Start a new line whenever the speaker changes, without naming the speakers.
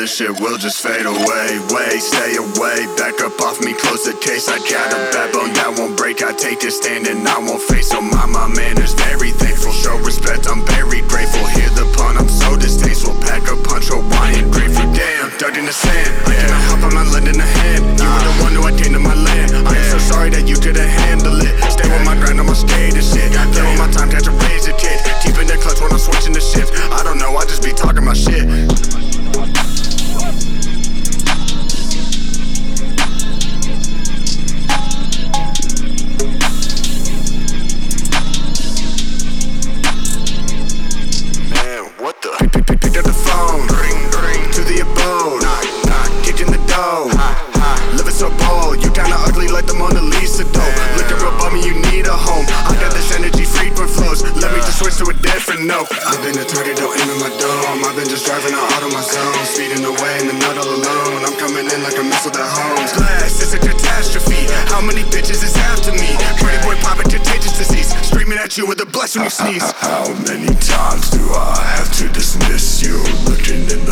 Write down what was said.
this shit will just fade away. Stay away, back up off me, close the case. I got a backbone that won't break. I take this stand and I won't face. So my manners very thankful. Show respect, I'm very grateful. Hear the pun, I'm so distasteful. Pack a punch, Hawaiian grateful. Damn, dug in the sand. I cannot help, I'm not lending a hand. You were the one who I came to my land. I am so sorry that you couldn't handle it. Stay with my grind, I'ma skate and shit. Play with my time, catch a razor kid. Keeping the clutch when I'm switching the shift. I don't know, I just be talking my shit. Picked up the phone, ring, to the abode. Knock, kicking the door. Living so bold, you kinda ugly like the Mona Lisa though. Looking real bummy, you need a home. I got this energy, frequent flows. Let me just switch to a different note. I've been a target, don't aim in my dome. I've been just driving out of my zone, speeding away in the night all alone. I'm coming in like a missile that homes. Glass, it's a catastrophe. How many bitches is after me? Pretty boy popping contagious disease, screaming at you with a blast when you sneeze.
How many times do I have to dismiss you? Looking in the